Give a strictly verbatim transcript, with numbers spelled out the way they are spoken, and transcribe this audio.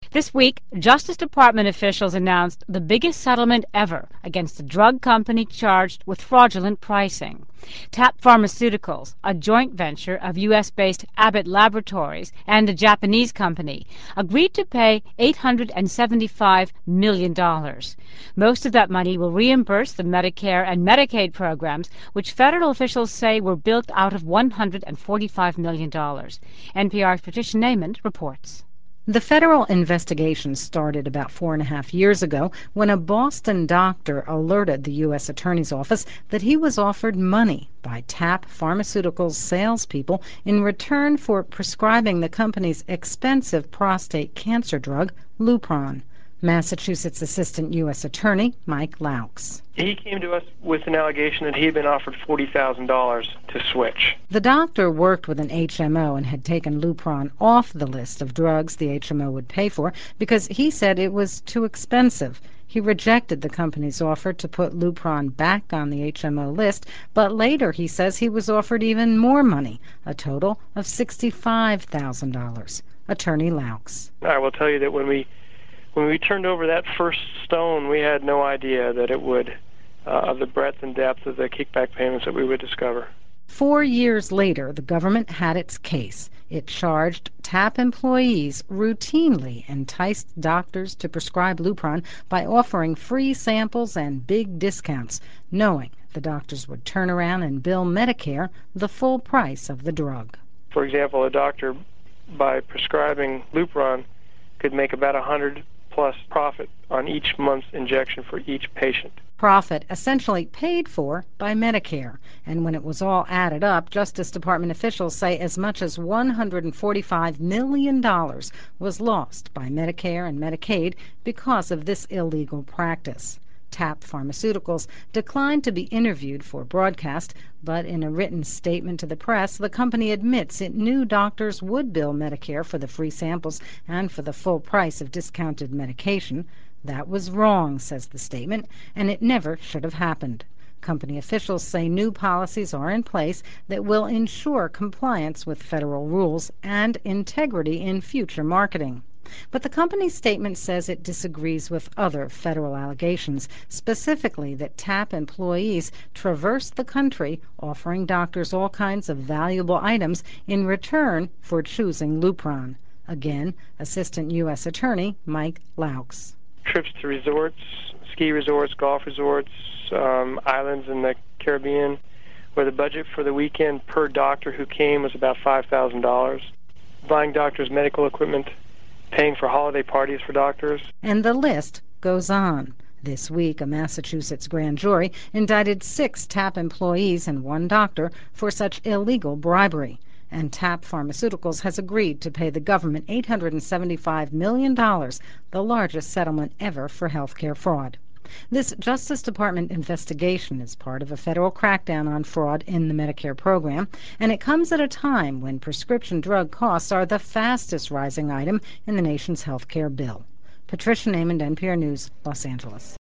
This week, Justice Department officials announced the biggest settlement ever against a drug company charged with fraudulent pricing. Tap Pharmaceuticals, a joint venture of U S based Abbott Laboratories and a Japanese company, agreed to pay eight hundred seventy-five million dollars. Most of that money will reimburse the Medicare and Medicaid programs, which federal officials say were built out of one hundred forty-five million dollars. N P R's Patricia Naiman reports. The federal investigation started about four and a half years ago when a Boston doctor alerted the U S Attorney's Office that he was offered money by Tap Pharmaceuticals salespeople in return for prescribing the company's expensive prostate cancer drug, Lupron. Massachusetts Assistant U S Attorney Mike Laux. He came to us with an allegation that he had been offered forty thousand dollars to switch. The doctor worked with an H M O and had taken Lupron off the list of drugs the H M O would pay for because he said it was too expensive. He rejected the company's offer to put Lupron back on the H M O list, but later he says he was offered even more money, a total of sixty-five thousand dollars. Attorney Laux. I will tell you that when we When we turned over that first stone, we had no idea that it would, uh, of the breadth and depth of the kickback payments that we would discover. Four years later, the government had its case. It charged Tap employees routinely enticed doctors to prescribe Lupron by offering free samples and big discounts, knowing the doctors would turn around and bill Medicare the full price of the drug. For example, a doctor, by prescribing Lupron, could make about a hundred plus profit on each month's injection for each patient. Profit essentially paid for by Medicare. And when it was all added up, Justice Department officials say as much as one hundred forty-five million dollars was lost by Medicare and Medicaid because of this illegal practice. Tap Pharmaceuticals declined to be interviewed for broadcast, but in a written statement to the press, the company admits it knew doctors would bill Medicare for the free samples and for the full price of discounted medication. That was wrong, says the statement, and it never should have happened. Company officials say new policies are in place that will ensure compliance with federal rules and integrity in future marketing. But the company's statement says it disagrees with other federal allegations, specifically that Tap employees traversed the country offering doctors all kinds of valuable items in return for choosing Lupron. Again, Assistant U S Attorney Mike Laux. Trips to resorts, ski resorts, golf resorts, um, islands in the Caribbean, where the budget for the weekend per doctor who came was about five thousand dollars. Buying doctors' medical equipment, paying for holiday parties for doctors. And the list goes on. This week, a Massachusetts grand jury indicted six Tap employees and one doctor for such illegal bribery. And Tap Pharmaceuticals has agreed to pay the government eight hundred seventy-five million dollars, the largest settlement ever for health care fraud. This Justice Department investigation is part of a federal crackdown on fraud in the Medicare program, and it comes at a time when prescription drug costs are the fastest rising item in the nation's health care bill. Patricia Naiman, N P R News, Los Angeles.